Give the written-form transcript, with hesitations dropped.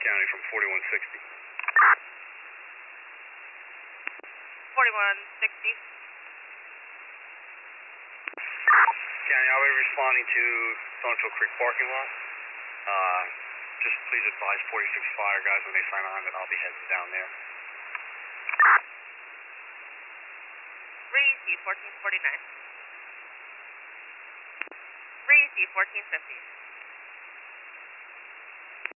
County from 4160. 4160. County, I'll be responding to Stonefield Creek parking lot. Just please advise 46 fire guys when they sign on that I'll be heading down there. 3C 1449. 3C 1450.